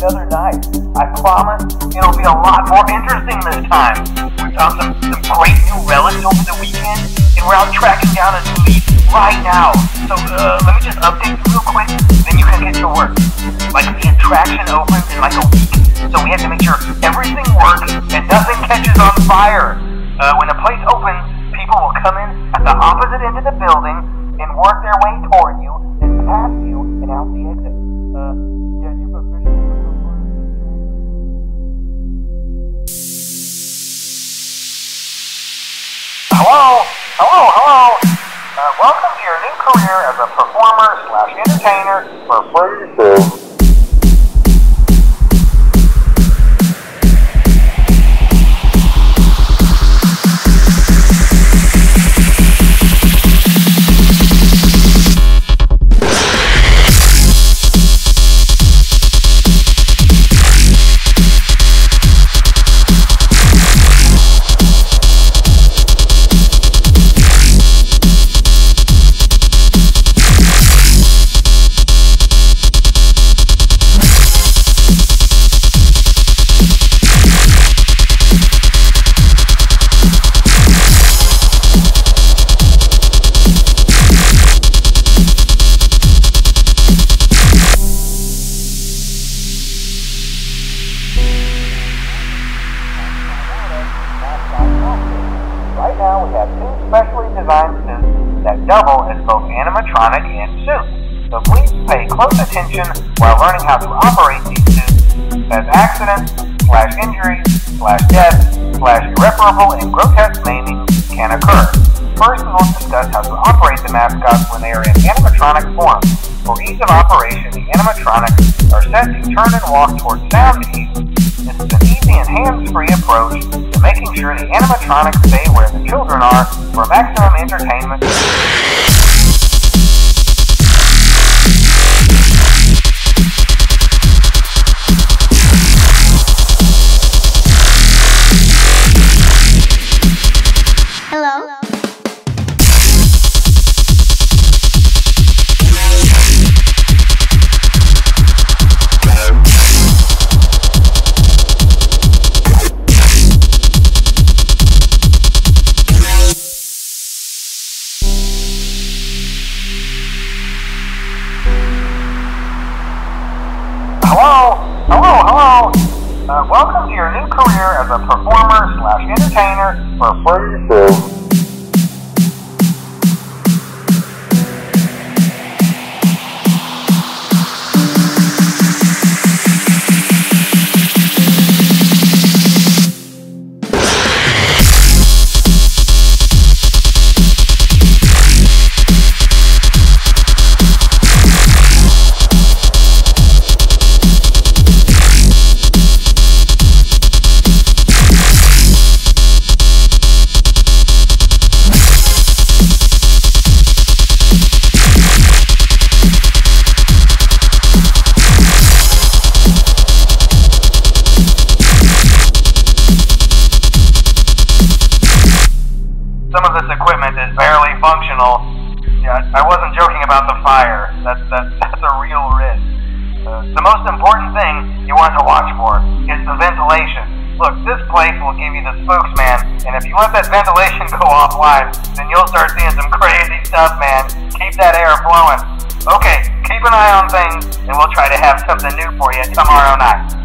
another night. I promise it'll be a lot more interesting this time. We found some great new relics over the weekend, and we're out tracking down a new lead right now. So let me just update you real quick, then you can get to work. Like, the attraction opens in like a week, so we have to make sure everything works and nothing catches on fire. When the place opens, people will come in at the opposite end of the building and work their way toward you, and past you, and out the exit. Yeah, you've officially... Hello? Welcome to your new career as a performer/entertainer for free show. Right now we have two specially designed suits that double as both animatronic and suit. So please pay close attention while learning how to operate these suits, as accidents/injuries/death/irreparable and grotesque maiming can occur. First, we will discuss how to operate the mascots when they are in animatronic form. For ease of operation, the animatronics are set to turn and walk towards sound ease. This is an easy and hands-free approach to making sure the animatronics stay where the children are for maximum entertainment. Hello? Hello. Welcome to your new career as a performer/entertainer for free show. Some of this equipment is barely functional. Yeah, I wasn't joking about the fire. That's a real risk. The most important thing you want to watch for is the ventilation. Look, this place will give you the spooks, man, and if you let that ventilation go offline, then you'll start seeing some crazy stuff, man. Keep that air flowing. Okay, keep an eye on things, and we'll try to have something new for you tomorrow night.